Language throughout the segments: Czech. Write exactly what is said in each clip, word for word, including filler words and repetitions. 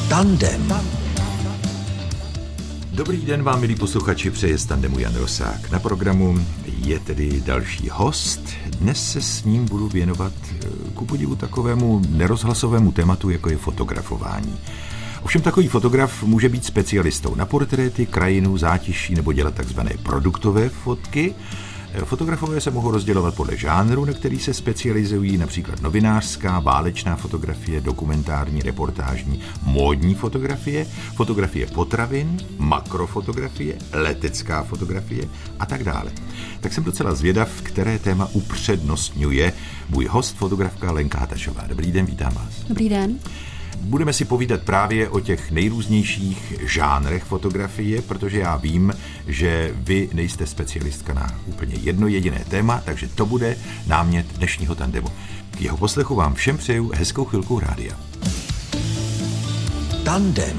Tandem. Dobrý den vám, milí posluchači, přeje z Tandemu Jan Rosák. Na programu je tedy další host. Dnes se s ním budu věnovat ku podivu takovému nerozhlasovému tématu, jako je fotografování. Ovšem takový fotograf může být specialistou na portréty, krajinu, zátiší nebo dělat takzvané produktové fotky. Fotografové se mohou rozdělovat podle žánru, na který se specializují, například novinářská, válečná fotografie, dokumentární, reportážní, módní fotografie, fotografie potravin, makrofotografie, letecká fotografie a tak dále. Tak jsem docela zvědav, které téma upřednostňuje můj host, fotografka Lenka Hatašová. Dobrý den, vítám vás. Dobrý den. Budeme si povídat právě o těch nejrůznějších žánrech fotografie, protože já vím, že vy nejste specialistka na úplně jedno jediné téma, takže to bude námět dnešního tandemu. K jeho poslechu vám všem přeju hezkou chvilku rádia. Tandem.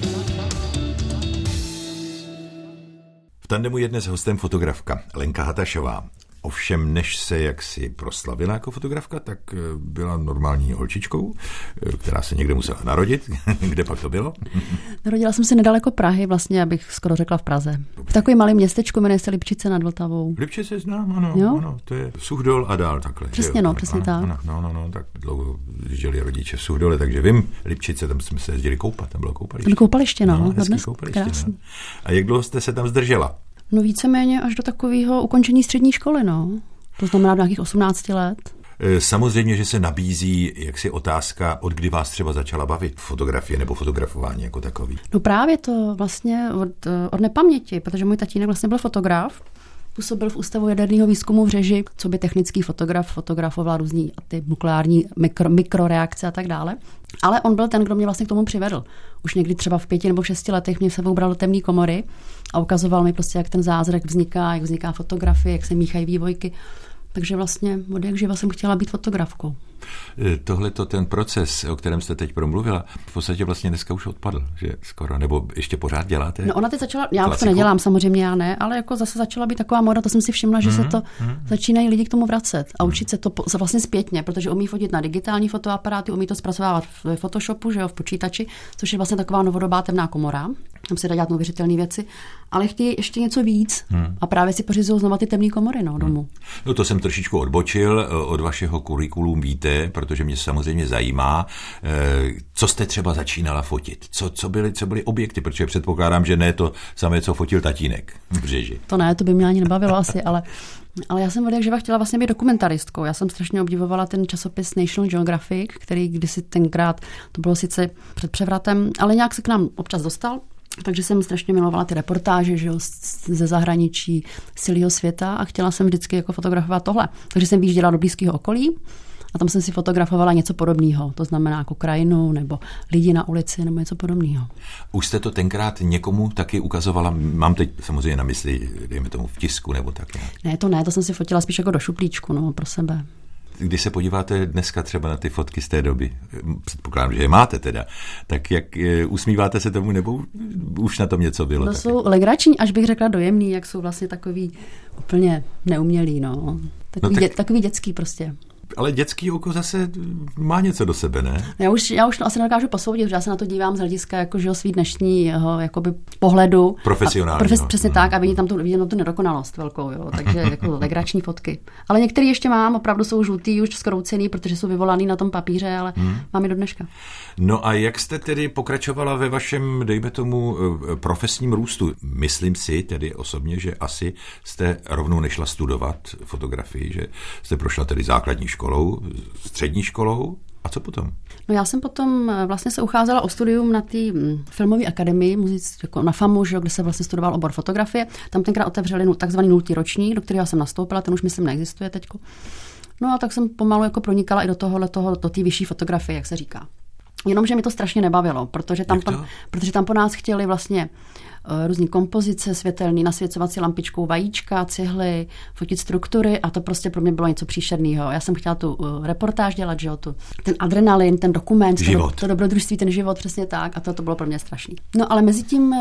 V tandemu je dnes hostem fotografka Lenka Hatašová. Ovšem, než se jaksi proslavila jako fotografka, tak byla normální holčičkou, která se někde musela narodit. Kde pak to bylo? Narodila jsem se nedaleko Prahy, vlastně, abych skoro řekla v Praze. V takovém malém městečku, jmenuje se Lipčice nad Vltavou. Lipčice znám, ano, jo? ano, to je Suchdol a dál takhle. Přesně, no, přesně ano, tak. Ano, no, no, no, tak dlouho jezdili rodiče v Suchdole, takže vím, Lipčice, tam jsme se jezdili koupat, tam bylo koupaliště. Tam koupaliště, no, no dnes koupaliště, krásný. No. A jak dlouho jste se tam zdržela? No víceméně až do takového ukončení střední školy, no. To znamená do nějakých osmnácti let. Samozřejmě, že se nabízí jaksi otázka, od kdy vás třeba začala bavit fotografie nebo fotografování jako takový. No právě to vlastně od, od nepaměti, protože můj tatínek vlastně byl fotograf. Působil v Ústavu jaderného výzkumu v Řeži, co by technický fotograf, fotografoval různý ty nukleární mikro, mikroreakce a tak dále. Ale on byl ten, kdo mě vlastně k tomu přivedl. Už někdy třeba v pěti nebo v šesti letech mě sebou bral do temné komory a ukazoval mi prostě, jak ten zázrak vzniká, jak vzniká fotografie, jak se míchají vývojky. Takže vlastně od jak živa jsem chtěla být fotografkou. Tohle to ten proces, o kterém jste teď promluvila, v podstatě vlastně dneska už odpadl, že skoro, nebo ještě pořád děláte? No ona teď začala, já už to nedělám, samozřejmě já ne, ale jako zase začala být taková moda, to jsem si všimla, že mm-hmm. se to mm-hmm. začínají lidi k tomu vracet a učit se to vlastně zpětně, protože umí fotit na digitální fotoaparáty, umí to zpracovávat v Photoshopu, že jo, v počítači, což je vlastně taková novodobá temná komora, tam se dá dělat neuvěřitelné věci, ale chtějí ještě něco víc hmm. a právě si pořizují znova ty temné komory, no, domů. No to jsem trošičku odbočil od vašeho kurikulum víte, protože mě samozřejmě zajímá, co jste třeba začínala fotit, co, co, byly, co byly objekty, protože předpokládám, že ne to samé, co fotil tatínek v Řeži. To ne, to by mě ani nebavilo asi, ale, ale já jsem od jak živa chtěla vlastně být dokumentaristkou. Já jsem strašně obdivovala ten časopis National Geographic, který kdysi tenkrát, to bylo sice před převratem, ale nějak se k nám občas dostal. Takže jsem strašně milovala ty reportáže, že jo, ze zahraničí, z celého světa a chtěla jsem vždycky jako fotografovat tohle. Takže jsem vyjížděla do blízkého okolí a tam jsem si fotografovala něco podobného. To znamená jako krajinu nebo lidi na ulici nebo něco podobného. Už jste to tenkrát někomu taky ukazovala? Mám teď samozřejmě na mysli, dejme tomu v tisku nebo tak nějak. Ne, to ne, to jsem si fotila spíš jako do šuplíčku, no, pro sebe. Když se podíváte dneska třeba na ty fotky z té doby, předpokládám, že je máte teda, tak jak usmíváte se tomu, nebo už na tom něco bylo? To taky? jsou legrační, až bych řekla dojemný, jak jsou vlastně takový úplně neumělý, no. Takový, no tak... dě, takový dětský prostě. Ale dětský oko zase má něco do sebe, ne? Já už, já už to asi nedokážu posoudit, protože já se na to dívám z hlediska jako, že svý dnešního jakoby pohledu. Profesionálního. Profes, přesně mm. tak a vidím tam tu, vidím tam tu nedokonalost velkou, jo, takže jako legrační fotky. Ale některé ještě mám, opravdu jsou žlutý, už zkroucený, protože jsou vyvolaný na tom papíře, ale mm. mám je do dneška. No a jak jste tedy pokračovala ve vašem, dejme tomu, profesním růstu? Myslím si tedy osobně, že asi jste rovnou nešla studovat fotografii, že jste prošla tedy základní školu, školou, střední školou. A co potom? No já jsem potom vlastně se ucházela o studium na té filmové akademii, jako na FAMu, že, kde se vlastně studoval obor fotografie. Tam tenkrát otevřeli takzvaný nultý ročník, do kterého jsem nastoupila, ten už myslím neexistuje teďko. No a tak jsem pomalu jako pronikala i do tohohle toho, do té vyšší fotografie, jak se říká. Jenomže mi to strašně nebavilo, protože tam, po, protože tam po nás chtěli vlastně uh, různý kompozice, světelný, nasvěcovací lampičkou, vajíčka, cihly, fotit struktury a to prostě pro mě bylo něco příšerného. Já jsem chtěla tu uh, reportáž dělat, že jo, tu, ten adrenalin, ten dokument, život. To, to dobrodružství, ten život, přesně tak a to, to bylo pro mě strašný. No ale mezi tím uh,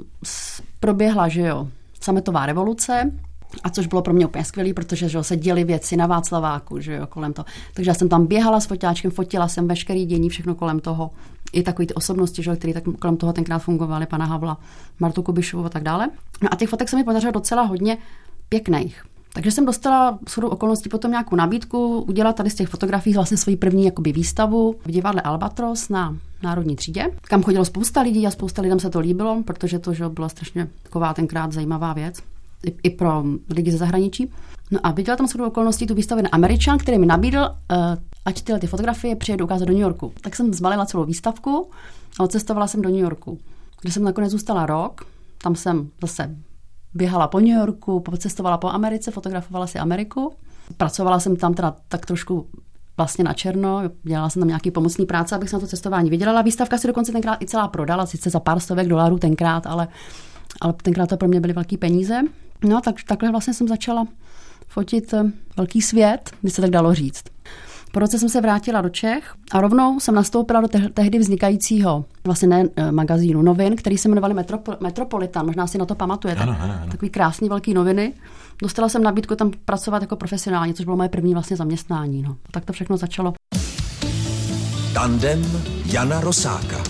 proběhla, že jo, sametová revoluce, a což bylo pro mě úplně skvělý, protože že, se děly věci na Václaváku, že jo, kolem toho. Takže já jsem tam běhala s foťáčkem, fotila jsem veškerý dění, všechno kolem toho. i takový ty osobnosti, že, které tak kolem toho tenkrát fungovaly, pana Havla, Martu Kubišovu a tak dále. No a těch fotek se mi podařilo docela hodně pěkných. Takže jsem dostala shodou okolností potom nějakou nabídku udělat tady z těch fotografií vlastně svoji první jakoby výstavu v divadle Albatros na Národní třídě, kam chodilo spousta lidí a spousta lidem se to líbilo, protože to že byla strašně taková tenkrát zajímavá věc i, i pro lidi ze zahraničí. No a viděla tam shodou okolností tu výstavu na Američan, který mi nabídl, uh, ať tyhle ty fotografie přijedu ukázat do New Yorku. Tak jsem zbalila celou výstavku a odcestovala jsem do New Yorku, kde jsem nakonec zůstala rok. Tam jsem zase běhala po New Yorku, cestovala po Americe, fotografovala si Ameriku. Pracovala jsem tam teda tak trošku vlastně na černo, dělala jsem tam nějaký pomocný práce, abych se na to cestování vydělala. Výstavka si dokonce tenkrát i celá prodala, sice za pár stovek dolarů tenkrát, ale, ale tenkrát to pro mě byly velký peníze. No tak, takhle vlastně jsem začala fotit velký svět, by se tak dalo říct. Po roce jsem se vrátila do Čech a rovnou jsem nastoupila do te- tehdy vznikajícího vlastně ne e, magazínu novin, který se jmenovali Metropo- Metropolitan, možná si na to pamatujete. Ano, ano, ano. Takový krásný velký noviny. Dostala jsem nabídku tam pracovat jako profesionálně, což bylo moje první vlastně zaměstnání. No. Tak to všechno začalo. Tandem Jana Rosáka.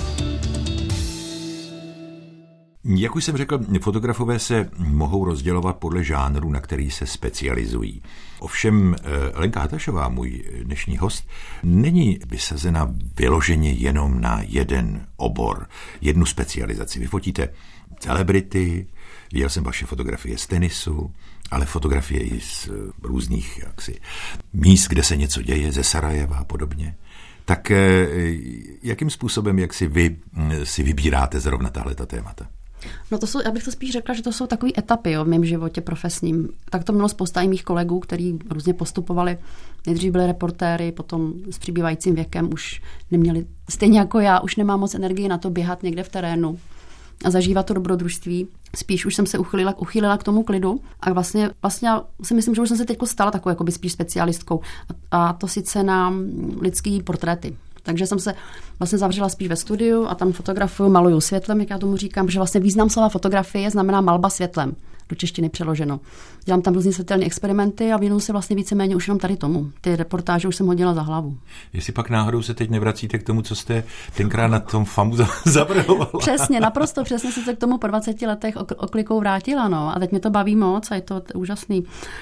Jak už jsem řekl, fotografové se mohou rozdělovat podle žánru, na který se specializují. Ovšem Lenka Hatašová, můj dnešní host, není vysazena vyloženě jenom na jeden obor, jednu specializaci. Vy fotíte celebrity, viděl jsem vaše fotografie z tenisu, ale fotografie i z různých jaksi, míst, kde se něco děje, ze Sarajeva a podobně. Tak jakým způsobem, jak si vy si vybíráte zrovna tahleta témata? No to jsou, já bych to spíš řekla, že to jsou takové etapy jo, v mém životě profesním. Tak to mělo spousta i mých kolegů, kteří různě postupovali. Nejdřív byli reportéry, potom s přibývajícím věkem už neměli, stejně jako já, už nemám moc energie na to běhat někde v terénu a zažívat to dobrodružství. Spíš už jsem se uchylila, uchylila k tomu klidu a vlastně, vlastně si myslím, že už jsem se teď stala takovou jakoby spíš specialistkou. A, a to sice na lidský portréty. Takže jsem se vlastně zavřela spíš ve studiu a tam fotografuju, maluju světlem, jak já tomu říkám, že vlastně význam slova fotografie znamená malba světlem, do češtiny přeloženo. Dělám tam různý světelné experimenty a věnuju se vlastně víceméně už jenom tady tomu. Ty reportáže už jsem hodila za hlavu. Jestli pak náhodou se teď nevracíte k tomu, co jste tenkrát na tom FAMu zavrhovala. Přesně, naprosto přesně jsem se k tomu po dvaceti letech oklikou vrátila, no. A teď mě to baví moc a je to úžasný.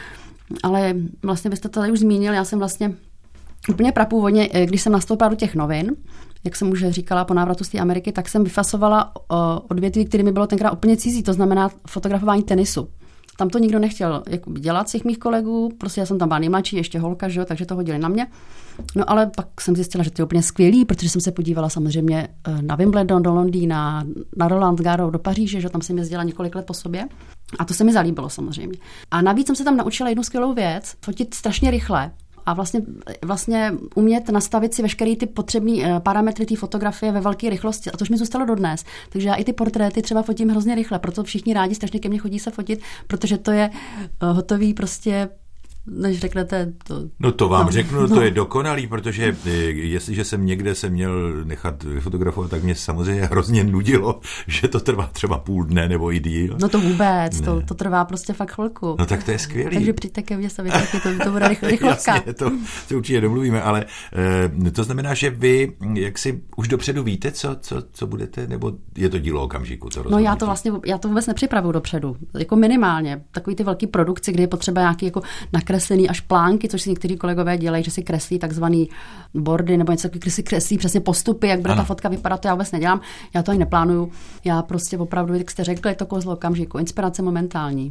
Ale vlastně byste to tady už zmínil, já jsem vlastně úplně prapůvodně, když jsem nastoupila do těch novin, jak jsem už říkala po návratu z té Ameriky, tak jsem vyfasovala odvětví, které mi bylo tenkrát úplně cizí, to znamená fotografování tenisu. Tam to nikdo nechtěl dělat z těch mých kolegů, prostě já jsem tam byla nejmladší, ještě holka, že jo, takže to hodili na mě. No ale pak jsem zjistila, že to je úplně skvělý, protože jsem se podívala samozřejmě na Wimbledon, do Londýna, na Roland Garros, do Paříže, že tam jsem jezdila několik let po sobě. A to se mi zalíbilo samozřejmě. A navíc jsem se tam naučila jednu skvělou věc, fotit strašně rychle. A vlastně, vlastně umět nastavit si veškeré ty potřebné parametry té fotografie ve velké rychlosti. A to už mi zůstalo dodnes. Takže já i ty portréty třeba fotím hrozně rychle, proto všichni rádi strašně ke mně chodí se fotit, protože to je hotový prostě, než řeknete to. No to vám no, řeknu, no. To je dokonalý, protože jestliže jsem někde se měl nechat fotografovat, tak mě samozřejmě hrozně nudilo, že to trvá třeba půl dne nebo i díl. No to vůbec, to, to trvá prostě fakt chvilku. No tak to je skvělý. Takže přijďte ke mně sami, taky to, to bude rychl, rychlovka. Jasně, to si určitě domluvíme, ale e, to znamená, že vy jak si už dopředu víte, co, co, co budete, nebo je to dílo okamžiku? To no já to vlastně, já to vůbec nepřipravuju dopředu, jako minimálně. Takový ty velký produkci, kde je potřeba nějaký jako nakreslený až plánky, což si někteří kolegové dělají, že si kreslí takzvaný bordy nebo něco takový, si kreslí přesně postupy, jak bude ano. Ta fotka vypadat, to já vůbec nedělám. Já to ani neplánuju. Já prostě opravdu, jak jste řekli, je to kouzlo okamžiku, inspirace momentální.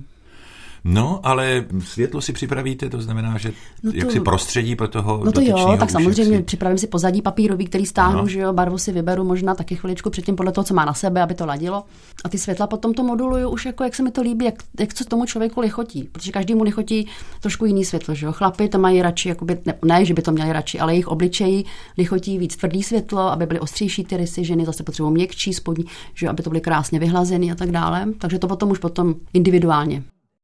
No, ale světlo si připravíte, to znamená, že no to, jak si prostředí pro toho No to jo, tak samozřejmě si... připravím si pozadí papírový, který stáhnu, no. Že jo, barvu si vyberu možná taky chviličku předtím podle toho, co má na sebe, aby to ladilo. A ty světla potom to moduluju už jako, jak se mi to líbí, jak, jak co tomu člověku lichotí, protože každému lichotí trošku jiný světlo, že jo. Chlapi to mají radši, jakoby, ne, ne, že by to měli radši, ale jejich obličeji lichotí víc tvrdý světlo, aby byly ostřejší ty rysy, ženy zase potřebují měkčí, spodní, že jo, aby to byly krásně vyhlazený a tak dále. Takže to potom už potom individuálně.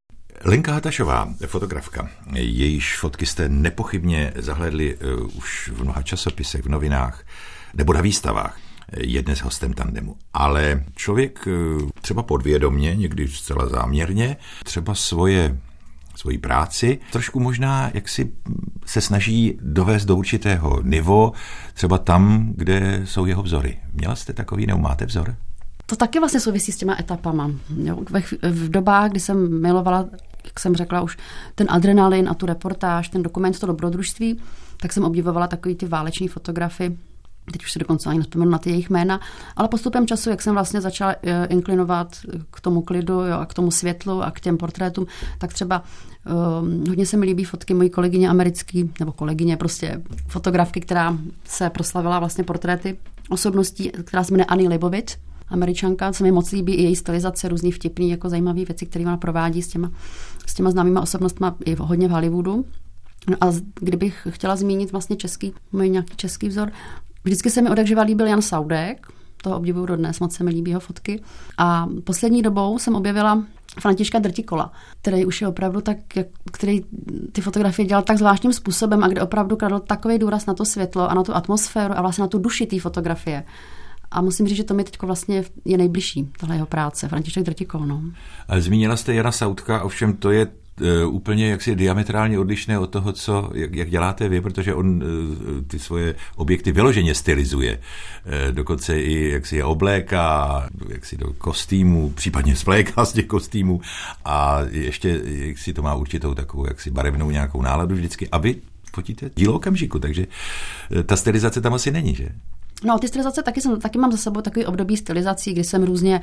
Lenka Hatašová, fotografka, jejíž fotky jste nepochybně zahlédli uh, už v mnoha časopisech, v novinách nebo na výstavách, je dnes hostem Tandemu. Ale člověk uh, třeba podvědomě, někdy zcela záměrně, třeba svoje svoji práci. Trošku možná, jak si se snaží dovést do určitého nivo, třeba tam, kde jsou jeho vzory. Měla jste takový, nebo máte vzor? To taky vlastně souvisí s těma etapama. Jo, v dobách, kdy jsem milovala, jak jsem řekla už, ten adrenalin a tu reportáž, ten dokument, to dobrodružství, tak jsem obdivovala takový ty váleční fotografy. Teď už se dokonce ani nespomenu na ty jejich jména, ale postupem času, jak jsem vlastně začala inklinovat k tomu klidu, jo, a k tomu světlu a k těm portrétům, tak třeba um, hodně se mi líbí fotky mojí kolegyně americký, nebo kolegyně, prostě fotografky, která se proslavila vlastně portréty osobností, která se jmenuje Annie Leibovitz, Američanka, se mi moc líbí i její stylizace, různý vtipný, jako zajímavé věci, které ona provádí s těma, s těma známýma osobnostma i hodně v Hollywoodu. No a kdybych chtěla zmínit vlastně český, můj nějaký český vzor, vždycky se mi odjakživa líbil Jan Saudek, toho obdivuju dodnes, moc se mi líbí jeho fotky. A poslední dobou jsem objevila Františka Drtikola, který už je opravdu tak, jak, který ty fotografie dělal tak zvláštním způsobem a kde opravdu kladl takový důraz na to světlo a na tu atmosféru a vlastně na tu duši té fotografie. A musím říct, že to mi teď vlastně je nejbližší, tahle jeho práce, František Drtikol. No. Zmínila jste Jana Saudka, ovšem to je Uh, úplně jaksi diametrálně odlišné od toho, co, jak, jak děláte vy, protože on uh, ty svoje objekty vyloženě stylizuje. Uh, dokonce i jak si je obléká, jak si do kostýmů, případně spléká z těch kostýmů a ještě jak si to má určitou takovou jaksi barevnou nějakou náladu vždycky. A vy fotíte dílo okamžiku, takže uh, ta stylizace tam asi není, že? No, ty stylizace taky, jsem, taky mám za sebou takový období stylizací, kdy jsem různě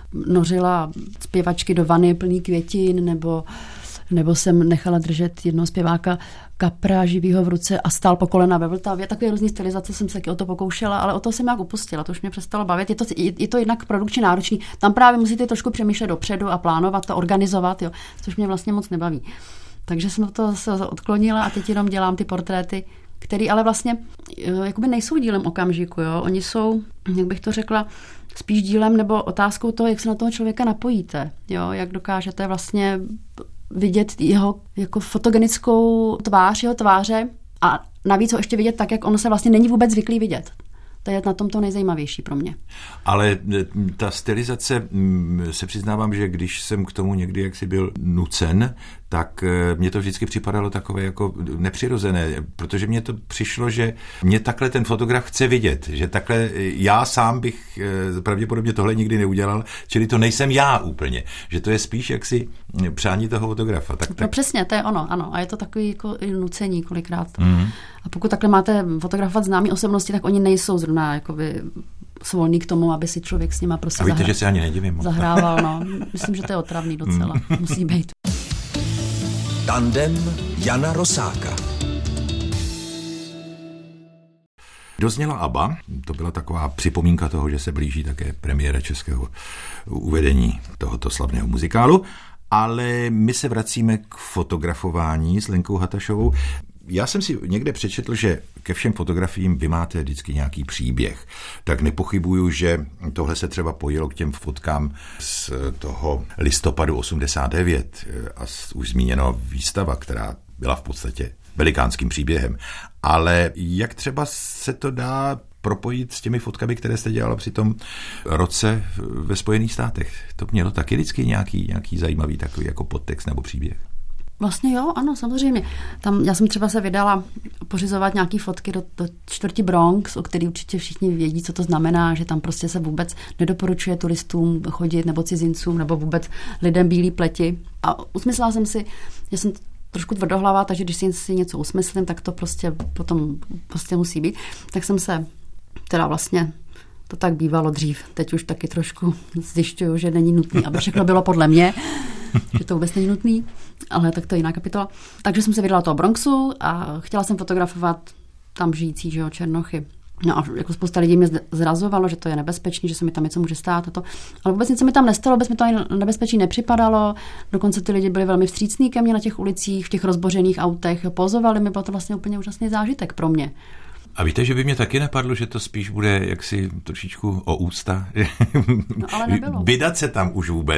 nořila zpěvačky do vany plný květin, nebo nebo jsem nechala držet jednoho zpěváka Kapra živýho v ruce a stál po kolena ve Vltavě. Takové různé stylizace jsem se taky o to pokoušela, ale o to jsem nějak upustila, to už mě přestalo bavit. Je to, je, je to jednak produkčně náročný. Tam právě musíte trošku přemýšlet dopředu a plánovat to, organizovat, jo, což mě vlastně moc nebaví. Takže jsem to se odklonila a teď jenom dělám ty portréty, které ale vlastně jakoby nejsou dílem okamžiku. Jo. Oni jsou, jak bych to řekla, spíš dílem nebo otázkou toho, jak se na toho člověka napojíte. Jo, jak dokážete vlastně vidět jeho jako fotogenickou tvář, jeho tváře a navíc ho ještě vidět tak, jak ono se vlastně není vůbec zvyklý vidět. To je na tom to nejzajímavější pro mě. Ale ta stylizace, se přiznávám, že když jsem k tomu někdy jaksi byl nucen, tak mně to vždycky připadalo takové jako nepřirozené, protože mně to přišlo, že mě takhle ten fotograf chce vidět, že takhle já sám bych pravděpodobně tohle nikdy neudělal, čili to nejsem já úplně, že to je spíš jaksi přání toho fotografa. Tak, tak... No přesně, to je ono, ano. A je to takový jako nucení kolikrát. Mm-hmm. A pokud takhle máte fotografovat známý osobnosti, tak oni nejsou zrovna jakoby svolní k tomu, aby si člověk s nima prostě a víte, zahra... že se ani nedivím. zahrával. No. Myslím, že to je otravný docela. Mm. Musí být. Tandem Jana Rosáka. Dozněla ABBA, to byla taková připomínka toho, že se blíží také premiéra českého uvedení tohoto slavného muzikálu, ale my se vracíme k fotografování s Lenkou Hatašovou. Já jsem si někde přečetl, že ke všem fotografiím vy máte vždycky nějaký příběh. Tak nepochybuju, že tohle se třeba pojilo k těm fotkám z toho listopadu osmdesát devět a už zmíněno výstava, která byla v podstatě velikánským příběhem. Ale jak třeba se to dá propojit s těmi fotkami, které jste dělala při tom roce ve Spojených státech? To mělo taky vždycky nějaký, nějaký zajímavý takový jako podtext nebo příběh. Vlastně jo, ano, samozřejmě. Tam já jsem třeba se vydala pořizovat nějaký fotky do, do čtvrti Bronx, o který určitě všichni vědí, co to znamená, že tam prostě se vůbec nedoporučuje turistům chodit nebo cizincům nebo vůbec lidem bílý pleti. A usmyslela jsem si, že jsem trošku tvrdohlavá, takže když si něco usmyslím, tak to prostě potom prostě musí být. Tak jsem se teda vlastně to tak bývalo dřív. Teď už taky trošku zjišťuju, že není nutný, aby všechno bylo podle mě, že to vůbec není nutný, ale tak to je jiná kapitola. Takže jsem se vydala do toho Bronxu a chtěla jsem fotografovat tam žijící, že jo, černochy. No a jako spousta lidí mě zrazovalo, že to je nebezpečný, že se mi tam něco může stát a to. Ale vůbec nic se mi tam nestalo, vůbec mi to ani nebezpečí nepřipadalo. Dokonce ty lidi byli velmi vstřícní ke mně na těch ulicích, v těch rozbořených autech, pozovali mi, bylo to vlastně úplně úžasný zážitek pro mě. A víte, že by mě taky napadlo, že to spíš bude jaksi trošičku o ústa. No, ale nebylo. Vydat se tam už vůbec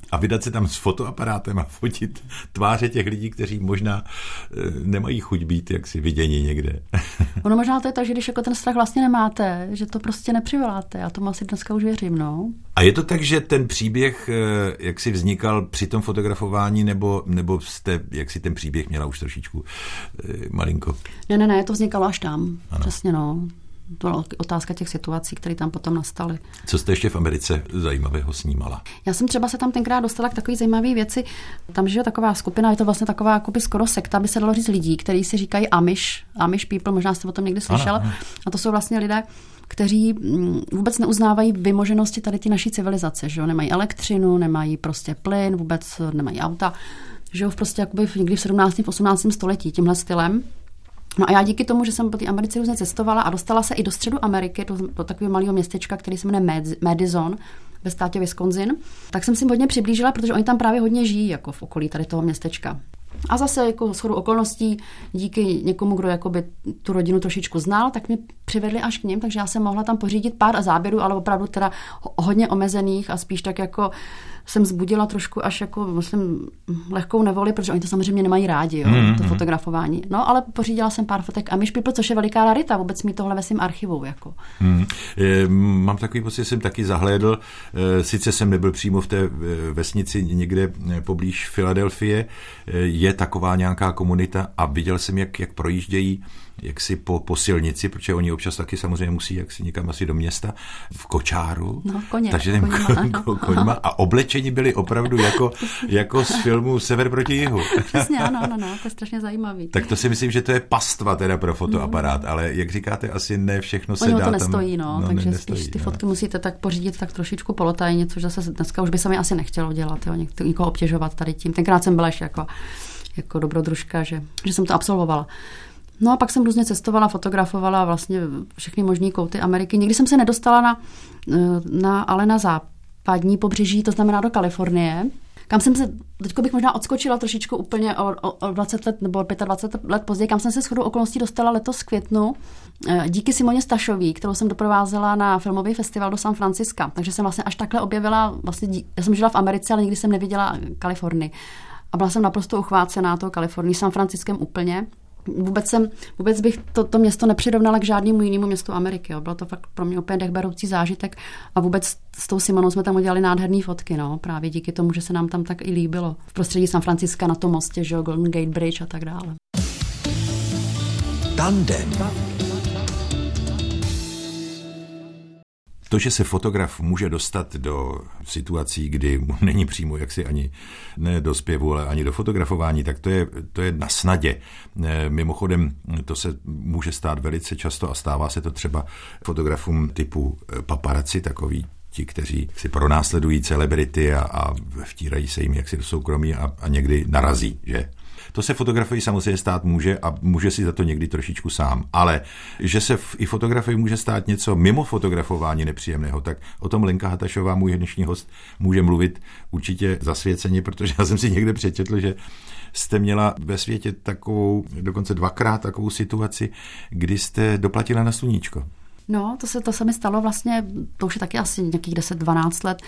A vydat se tam s fotoaparátem a fotit tváře těch lidí, kteří možná nemají chuť být jaksi viděni někde. Ono možná to je tak, že když jako ten strach vlastně nemáte, že to prostě nepřivoláte. Já tomu asi dneska už věřím, no. A je to tak, že ten příběh jak si vznikal při tom fotografování, nebo, nebo jste, jak si ten příběh měla už trošičku malinko? Ne, ne, ne, to vznikalo až tam. Ano. Přesně, no. To byla otázka těch situací, které tam potom nastaly. Co jste ještě v Americe zajímavého snímala? Já jsem třeba se tam tenkrát dostala k takové zajímavé věci. Tam žije taková skupina, je to vlastně taková jakoby skoro sekta, by se dalo říct lidí, kteří si říkají Amish, Amish people, možná jste o tom někdy slyšel. Ano, ano. A to jsou vlastně lidé, kteří vůbec neuznávají vymoženosti tady ty naší civilizace, že jo? Nemají elektřinu, nemají prostě plyn, vůbec nemají auta. Žijou prostě jakoby někdy v sedmnáctém v osmnáctém století tímhle stylem. No a já díky tomu, že jsem po té Americe různě cestovala a dostala se i do středu Ameriky, do, do takového malého městečka, který se jmenuje Madison, ve státě Wisconsin, tak jsem si hodně přiblížila, protože oni tam právě hodně žijí jako v okolí tady toho městečka. A zase jako shodou okolností díky někomu, kdo jakoby tu rodinu trošičku znal, tak mě přivedli až k nim, takže já jsem mohla tam pořídit pár záběrů, ale opravdu teda hodně omezených a spíš tak jako jsem vzbudila trošku až jako, myslím, lehkou nevoli, protože oni to samozřejmě nemají rádi, jo, mm-hmm. to fotografování. No, ale pořídila jsem pár fotek Amish people, což je veliká rarita, vůbec mít tohle ve svém archivu, jako. Mm. E, mám takový pocit, že jsem taky zahlédl, e, sice jsem nebyl přímo v té vesnici někde poblíž Filadelfie, e, je taková nějaká komunita a viděl jsem, jak, jak projíždějí jaksi po, po silnici, protože oni občas taky samozřejmě musí jaksi někam asi do města, v kočáru. No, koně. Takže ten koněma, ko, koněma a oblečení byli opravdu jako, jako z filmu Sever proti jihu. Přesně, ano, ano, no, to je strašně zajímavý. Tak to si myslím, že to je pastva teda pro fotoaparát, mm. ale jak říkáte, asi ne všechno se oni dá to tam... nestojí, no, no takže ne, spíš nestojí, ty no. fotky musíte tak pořídit tak trošičku polotajně, což zase dneska už by se mi asi nechtělo dělat, jo, někoho obtěžovat tady tím. Tenkrát jsem byla ještě jako, jako dobrodružka, že, že jsem to absolvovala. No a pak jsem různě cestovala, fotografovala vlastně všechny možný kouty Ameriky. Nikdy jsem se nedostala na, na, ale na západní pobřeží, to znamená do Kalifornie, kam jsem se, teďko bych možná odskočila trošičku úplně o, o, o dvacet let nebo dvacet pět let později, kam jsem se shodou okolností dostala letos v květnu díky Simoně Stašový, kterou jsem doprovázela na filmový festival do San Franciska. Takže jsem vlastně až takhle objevila, vlastně dí, já jsem žila v Americe, ale nikdy jsem neviděla Kalifornii. A byla jsem naprosto uchvácená tou Kalifornií, San Franciskem úplně. Vůbec, jsem, vůbec bych to, to město nepřirovnala k žádnému jinému městu Ameriky. Jo. Bylo to fakt pro mě úplně dechberoucí zážitek a vůbec s tou Simonou jsme tam udělali nádherné fotky, no, právě díky tomu, že se nám tam tak i líbilo. V prostředí San Franciska na tom mostě, že Golden Gate Bridge a tak dále. Tandem. To, že se fotograf může dostat do situací, kdy mu není přímo jaksi ani ne do zpěvu, ale ani do fotografování, tak to je, to je na snadě. Mimochodem, to se může stát velice často a stává se to třeba fotografům typu paparazzi, takový ti, kteří si pronásledují celebrity a, a vtírají se jim jaksi do soukromí a, a někdy narazí, že? To se fotografii samozřejmě stát může a může si za to někdy trošičku sám. Ale že se v, i fotografii může stát něco mimo fotografování nepříjemného, tak o tom Lenka Hatašová, můj dnešní host, může mluvit určitě zasvěceně, protože já jsem si někde přečetl, že jste měla ve světě takovou, dokonce dvakrát takovou situaci, kdy jste doplatila na sluníčko. No, to se, to se mi stalo vlastně, to už je taky asi nějakých deset dvanáct let,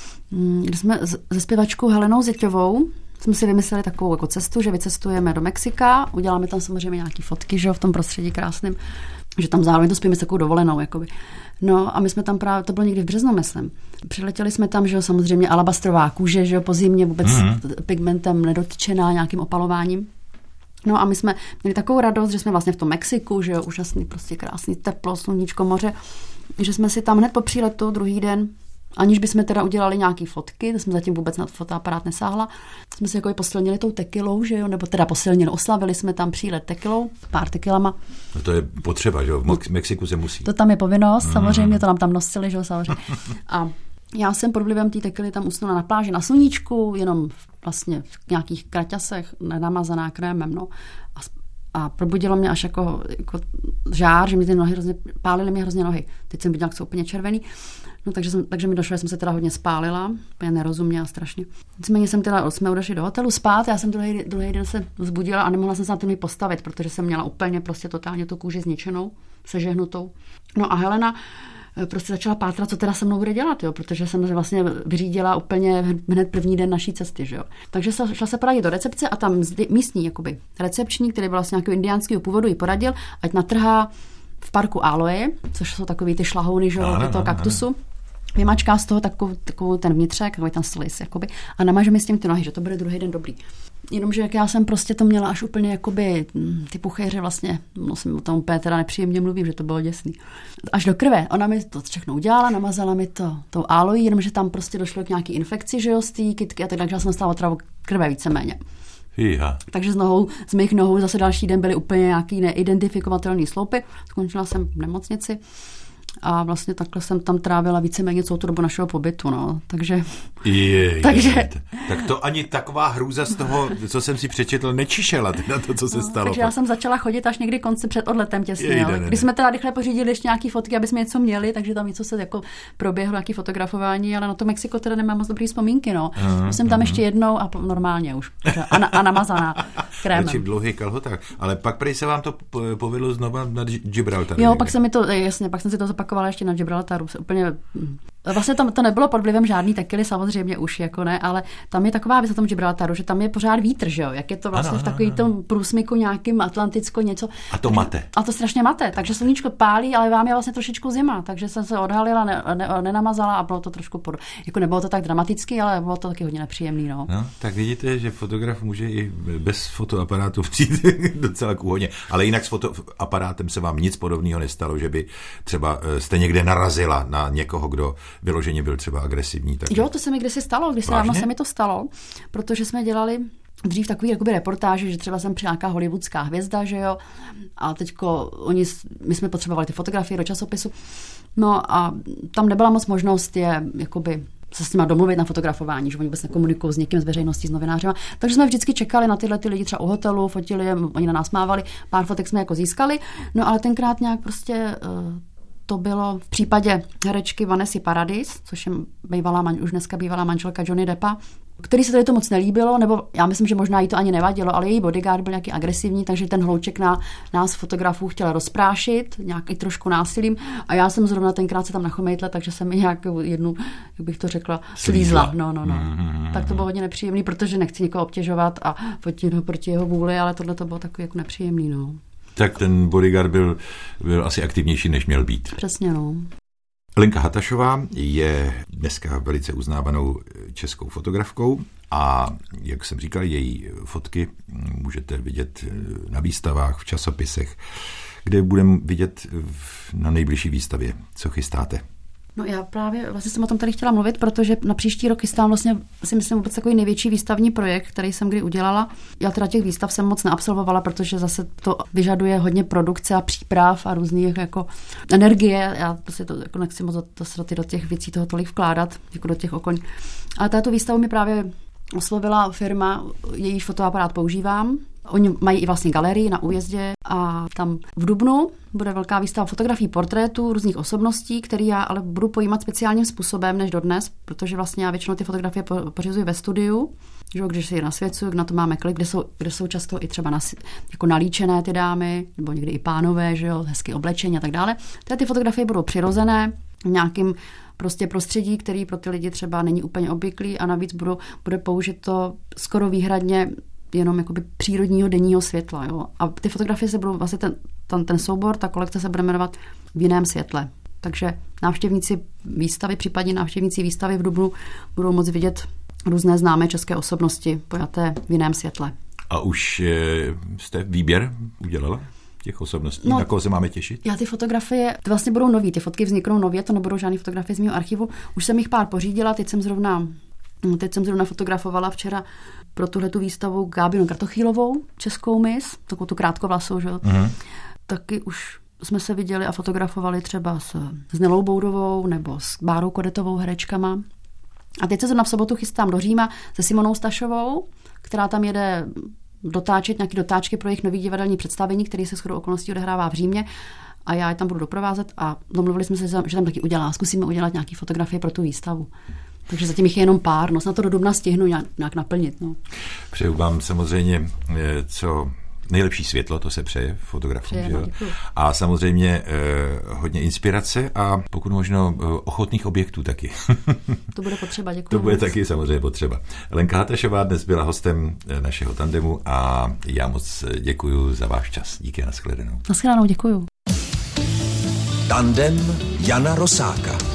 kdy jsme se zpěvačkou Helenou Zeťovou jsme si vymysleli takovou jako cestu, že vycestujeme do Mexika, uděláme tam samozřejmě nějaké fotky, že jo, v tom prostředí krásným, že tam zároveň to spíme s takovou dovolenou, jakoby. No a my jsme tam právě, to bylo někdy v březnu, myslím. Přiletěli jsme tam, že jo, samozřejmě alabastrová kůže, že jo, po zimě vůbec mm-hmm. pigmentem nedotčená, nějakým opalováním. No a my jsme měli takovou radost, že jsme vlastně v tom Mexiku, že jo, úžasný, prostě krásný teplo, sluníčko, moře, že jsme si tam hned po příletu druhý den, aniž bychom teda udělali nějaký fotky, to jsme zatím vůbec na fotoaparát nesáhla, jsme si jako posilnili tou tekilou, že jo, nebo teda posilnili, oslavili jsme tam přílet tekilou, pár tekilama. No to je potřeba, že jo, v Mexiku se musí. To tam je povinnost, mm. samozřejmě, to nám tam nosili, že jo, samozřejmě. A já jsem pod vlivem té tekily tam usnula na pláži na sluníčku, jenom vlastně v nějakých kraťasech, nenamazaná krémem, no. A, a probudilo mě až jako, jako žár, že mi ty nohy hrozně, pálily mě hrozně nohy. Teď jsem viděla, jak jsou úplně červený. No takže, jsem, takže mi došlo, že jsem se teda hodně spálila, úplně nerozumně a strašně. Nicméně jsem teda, jsme odešli do hotelu spát, já jsem druhý, druhý den se vzbudila a nemohla jsem se na ten postavit, protože jsem měla úplně prostě totálně tu kůži zničenou, sežehnutou. No a Helena prostě začala pátrat, co teda se mnou bude dělat, jo, protože jsem vlastně vyřídila úplně hned první den naší cesty, že jo. Takže se, šla se poradit do recepce a tam místní jakoby recepční, který byl vlastně nějakého indiánského původu, ji poradil, ať natrhá v parku aloe, což jsou takový ty šlahouny, že jo, do toho kaktusu. Vymačká z toho takovou, takovou ten vnitřek, takový ten slis, jakoby, a namaže mi s tím ty nohy, že to bude druhý den dobrý. Jenomže jak já jsem prostě to měla až úplně jakoby ty puchéře vlastně, no jsem o tom úplně teda nepříjemně mluvím, že to bylo děsný. Až do krve. Ona mi to všechno udělala, namazala mi to tou áloí, jenomže tam prostě došlo k nějaký infekci, že jo, z té kytky a tak, takže jsem dostala otravu krve víceméně. Iha. Takže z nohou, z mých nohou zase další den byly úplně nějaký neidentifikovatelný sloupy. Skončila jsem v nemocnici. A vlastně takhle jsem tam trávila víceméně celou tu dobu našeho pobytu, no. Takže... Je, takže... Je, tak to ani taková hrůza z toho, co jsem si přečetl, nečišela na to, co se no, stalo. Takže já jsem začala chodit až někdy konce před odletem těsně. Je, ale když jsme teda rychle pořídili ještě nějaký fotky, aby jsme něco měli, takže tam něco se jako proběhlo, nějaký fotografování, ale na to Mexiko teda nemám moc dobrý vzpomínky, no. Uh, jsem tam uh, ještě jednou a normálně už. A, na, a namazaná krémem. Začím dlouhý kalhotách. Ale pak prej se vám to povedlo znova na Gibraltaru. Jo, pak se mi to, jasně, pak jsem si to zapakovala ještě na Gibraltaru. Úplně, vlastně tam to nebylo pod vlivem žádný tekily, samozřejmě už jako ne, ale tam je taková věc na tom Gibraltaru, že tam je pořád vítr, že jo, jak je to vlastně ano, v takovém tom průsmyku nějakým atlanticko něco. A to mate. A to strašně mate, takže sluníčko pálí, ale vám je vlastně trošičku zima, takže jsem se odhalila, ne, ne, nenamazala a bylo to trošku pod, jako nebylo to tak dramatický, ale bylo to taky hodně nepříjemný, no. No, tak vidíte, že fotograf může i bez fotoaparátu přijít docela kůhodně, ale jinak s fotoaparátem se vám nic podobného nestalo, že by třeba jste někde narazila na někoho, kdo vyloženě byl třeba agresivní. Tak... Jo, to se mi kdysi stalo, když se dávno se mi to stalo, protože jsme dělali dřív takový jakoby reportáže, že třeba jsem při nějaká hollywoodská hvězda, že jo, a teďko oni, my jsme potřebovali ty fotografie do časopisu, no a tam nebyla moc možnost je jakoby se s nima domluvit na fotografování, že oni vůbec nekomunikují s někým z veřejností, s novinářema. Takže jsme vždycky čekali na tyhle ty lidi třeba u hotelu, fotili je, oni na nás mávali, pár fotek jsme jako získali, no ale tenkrát nějak prostě uh, to bylo v případě herečky Vanessy Paradis, což je bývalá, už dneska bývalá manželka Johnny Deppa, který se tady to moc nelíbilo, nebo já myslím, že možná jí to ani nevadilo, ale její bodyguard byl nějaký agresivní, takže ten hlouček na nás fotografů chtěl rozprášit, nějak i trošku násilím a já jsem zrovna tenkrát se tam nachomejtla, takže jsem mi nějak jednu, jak bych to řekla, slízla. No, no, no. Mm-hmm. Tak to bylo hodně nepříjemný, protože nechci nikoho obtěžovat a fotit ho proti jeho vůli, ale tohle to bylo takový jako nepříjemný, no. Tak ten bodyguard byl, byl asi aktivnější, než měl být. Přesně, no. Lenka Hatašová je dneska velice uznávanou českou fotografkou a, jak jsem říkal, její fotky můžete vidět na výstavách, v časopisech, kde budeme vidět na nejbližší výstavě. Co chystáte? No já právě vlastně jsem o tom tady chtěla mluvit, protože na příští rok chystám vlastně si myslím vůbec takový největší výstavní projekt, který jsem kdy udělala. Já teda těch výstav jsem moc neabsolvovala, protože zase to vyžaduje hodně produkce a příprav a různých jako energie. Já prostě to jako nechci moc do, do těch věcí toho tolik vkládat, jako do těch okoň. Ale tato výstavu mi právě oslovila firma, jejíž fotoaparát používám. Oni mají i vlastně galerii na Újezdě a tam v dubnu bude velká výstava fotografií portrétů různých osobností, které já ale budu pojímat speciálním způsobem než dodnes, protože vlastně já většinou ty fotografie pořizuji ve studiu, že, když si je nasvěcuju, na to máme klik, kde jsou, kde jsou často i třeba nas, jako nalíčené ty dámy, nebo někdy i pánové, že jo, hezky oblečení a tak dále. Ty, ty fotografie budou přirozené v nějakým prostě prostředí, který pro ty lidi třeba není úplně obvyklý a navíc budou, bude použito skoro výhradně jenom jakoby přírodního denního světla. Jo? A ty fotografie se budou, vlastně ten, ten, ten soubor, ta kolekce se bude jmenovat v jiném světle. Takže návštěvníci výstavy, případně návštěvníci výstavy v dubnu budou moct vidět různé známé české osobnosti pojaté v jiném světle. A už jste výběr udělala těch osobností? No, na koho se máme těšit? Já ty fotografie, ty vlastně budou nový, ty fotky vzniknou nově, to nebudou žádné fotografie z mého archivu. Už jsem jich pár pořídila, teď jsem zrovna Teď jsem zrovna fotografovala včera pro tuhletu výstavu Gábinu Kratochýlovou, českou mis, takovou tu krátkovlasou, že? Mm. Taky už jsme se viděli a fotografovali třeba s, s Nelou Boudovou nebo s Bárou Kodetovou herečkama. A teď se zrovna v sobotu chystám do Říma se Simonou Stašovou, která tam jede dotáčet nějaké dotáčky pro jejich nový divadelní představení, který se shodou okolností odehrává v Římě. A já je tam budu doprovázet a domluvili jsme se, že tam taky udělá. Zkusíme udělat nějaké fotografie pro tu výstavu. Takže zatím jich je jenom pár, no snad to do dubna stihnu nějak, nějak naplnit. No. Přeju vám samozřejmě co Nejlepší světlo, to se přeje fotografům. Přeje, a samozřejmě eh, hodně inspirace a pokud možno eh, ochotných objektů taky. To bude potřeba, děkuji. To bude moc. taky samozřejmě potřeba. Lenka Hatešová dnes byla hostem našeho tandemu a já moc děkuji za váš čas. Díky a nashledanou. Nashledanou, děkuji. Tandem Jana Rosáka.